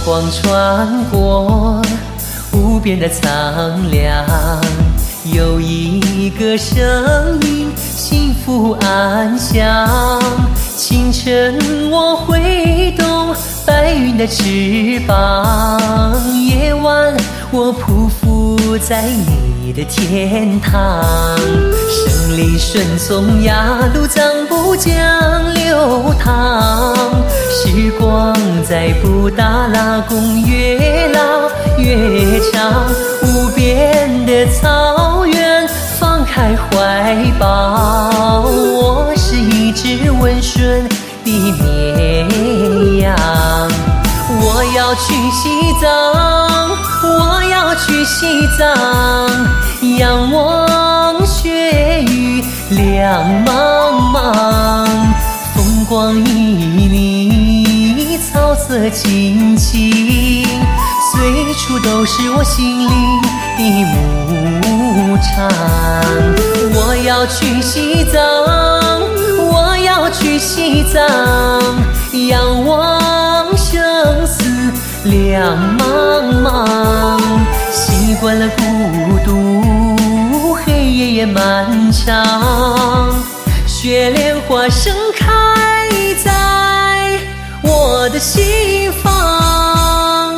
光穿过无边的苍凉，有一个声音，幸福安详。清晨我挥动白云的翅膀，夜晚我匍匐在你的天堂。胜利顺从呀，路藏布江流淌。时光在布达拉宫越老越长，无边的草原放开怀抱。我是一只温顺的绵羊，我要去西藏，我要去西藏，仰望雪域亮茫茫，风光旖旎，草色青青，随处都是我心灵的牧场。我要去西藏，我要去西藏，仰望生死两茫茫。习惯了孤独，黑夜也漫长，雪莲花盛开在我的心房。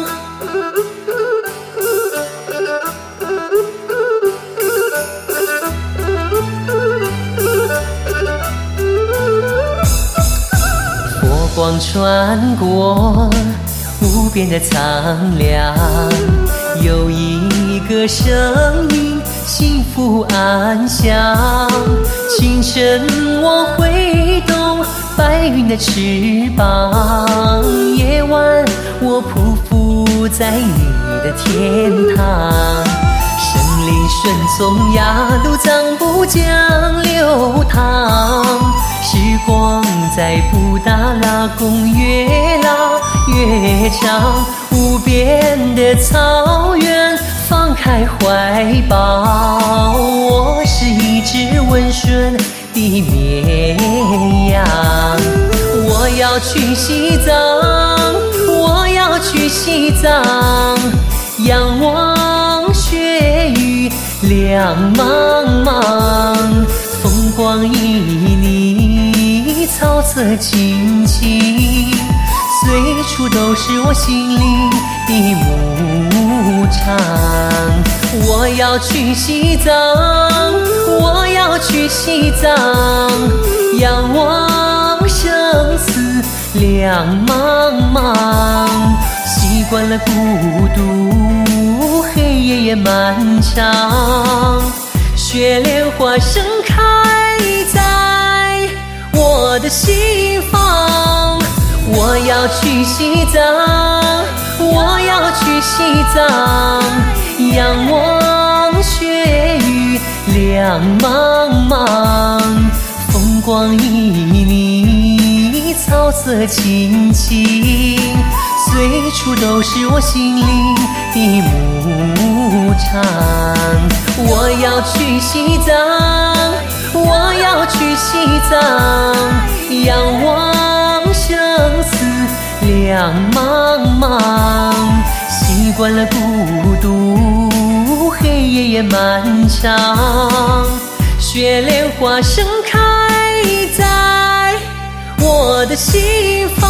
佛光穿过无边的苍凉，有一个声音，幸福安详。清晨我挥动白云的翅膀，夜晚我匍匐在你的天堂。胜利顺从呀，路藏布江流淌。时光在布达拉宫越老越长，无边的草原放开怀抱。我是一只温顺的绵羊，我要去西藏，我要去西藏，仰望雪域亮茫茫，风光旖旎，草色青青，随处都是我心灵的牧场。我要去西藏，我要去西藏，仰望生死两茫茫。习惯了孤独，黑夜也漫长，雪莲花盛开在我的心房。我要去西藏，我要去西藏，仰望雪域亮茫茫，风光旖旎，草色青青，随处都是我心灵的牧场。我要去西藏，我要去西藏，仰望生死两茫茫。习惯了孤独，黑夜也漫长，雪莲花盛开在我的心房。